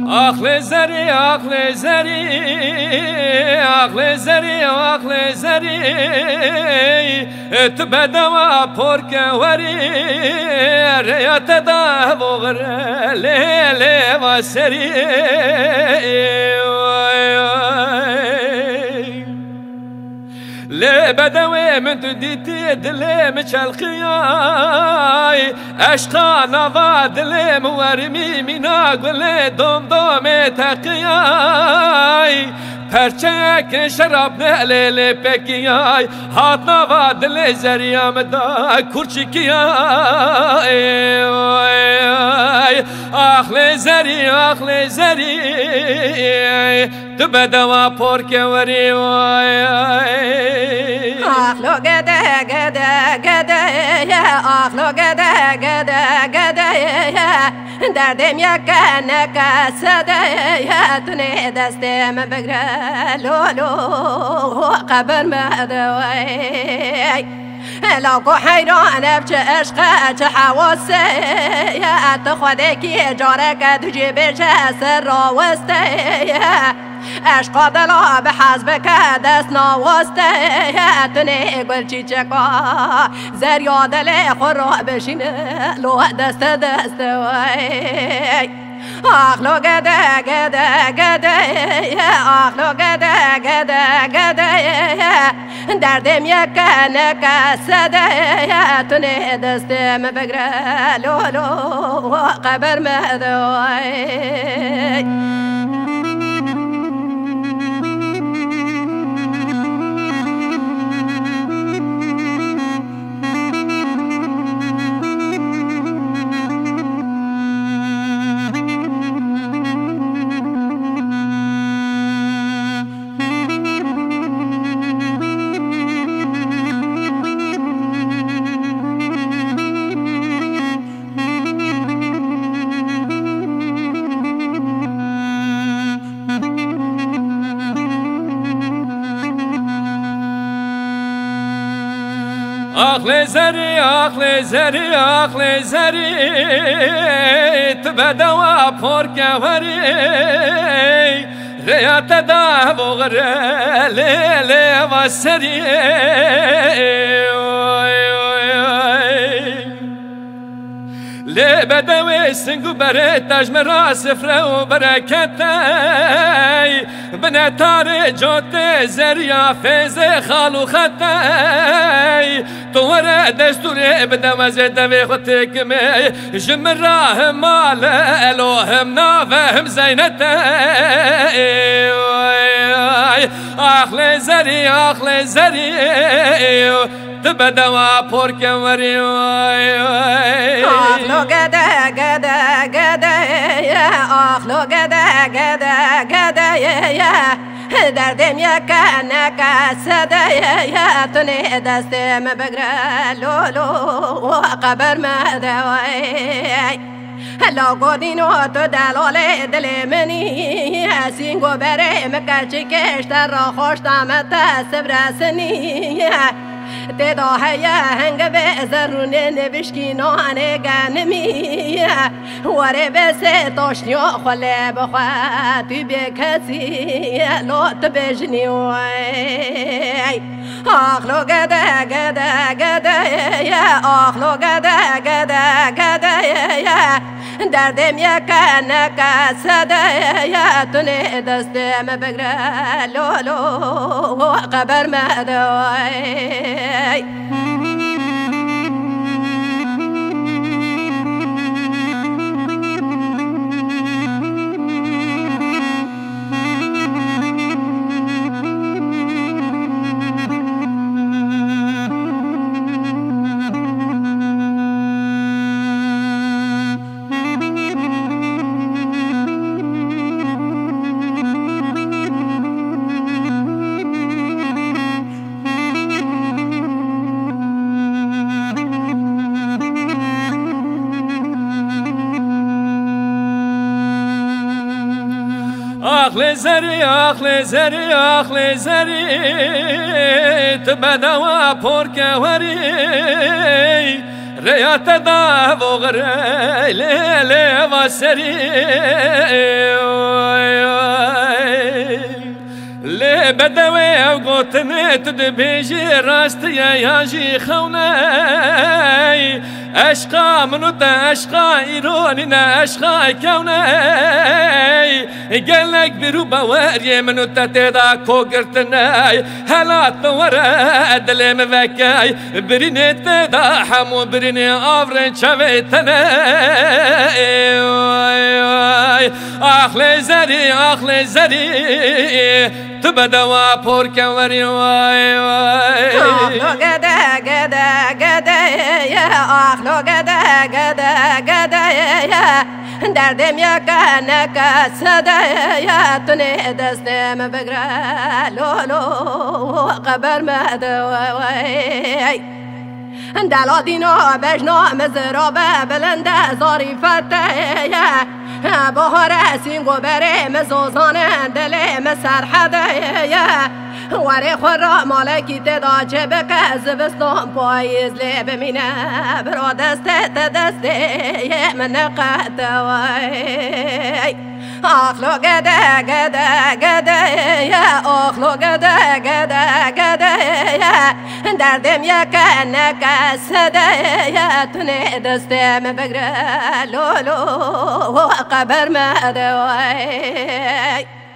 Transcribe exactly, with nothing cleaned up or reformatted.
آخل زری آخل زری آخل زری آخل زری تبدوا پرک وری ریات دا بغر لیلی و سری لی بدوی من تو دیتی دلیم چلقیای عشقا نوا دلیم ورمی مینا گل دوم دوم تقیای پرچک شراب نلیل پکیای هات نوا دل زریم دا کرچکیای آخل زری آخل زری تو بدوا پرک وری آخلو گده گده گده آخلو گده گده گده دردم یکنه کسده تونه دستم بگره لولو قبر مدوی لوکو حیرانه بچه عشقه چه حواسه تو خودکی جاره که تو جیبه چه سر راوسته عشق دلا به حزب که دست نواسته تونه گل چی چکا زریا دل خورا بشینه لو دست دست وی آخلو گده گده گده آخلو گده گده گده دردم یکنه کسده تونه دستم بگره لولو قبر مدوی آخل زری آخل زری آخل زری تبدوا پرک وری ریات دا بغر لیلی و سری لی بدوی سنگو بره تجم را سفره و برکتی بنه تار جوت زریا فیز خالو خطی تو وره دستوری بدم زدوی خطی کمی جم راه مال الوهم نافهم زینتی آخل زری آخل زری تبدوا پرک وری آخلو گده گده گده آخلو گده گده گده دردم یکنه کسده تونه دستم بگره لولو قبر مدوی لو گودینو تو دلال دل منی سینگو بره مکرچی کشتر را خوش دامت سبرسنی تدا هیا هنگ به زرونه نبشکینانه گنمی وره بسه تاشنیا خله بخواه توی به کسی لوت بجنی وی آخلو گده گده گده آخلو گده گده گده دردم یکنه کسده تونه دستم بگره لولو قبر مدوی آخل زری آخل زری آخل زری تبدوا پرک وری ريات دا بغري ليلي وسري لي بدوي وقوتني تدبيجي راستي ياجي خوني أشقى منو تا أشقى إيرونينا أشقى كوني قالك برو بواري منو تا تدا كوكرتناي هلا طورا دلي مفكاي بريني تدا حمو بريني أفرين شويتناي أخلي زري أخلي زري تبدوا بورك وري واي واي أخلو قدا قدا قدا يا أخلو قدا قدا قدا يا دردم يا كانك سدا يا تني دستم بقرا لو لو قبر ما دواي دلو دينو بجنو مزروبة بلند ظريفة يا بهار سینگو بره مزوزانه دل مسر حدایا وری خورا مالکی تدا چه بکه زبستان پاییز لی بمینه برا دسته دسته من قطوای آخلو گده گده گده یا آخلو گده گده گده یا دردم یک نکسده یا تونه دستم بگره لولو قبر مدوای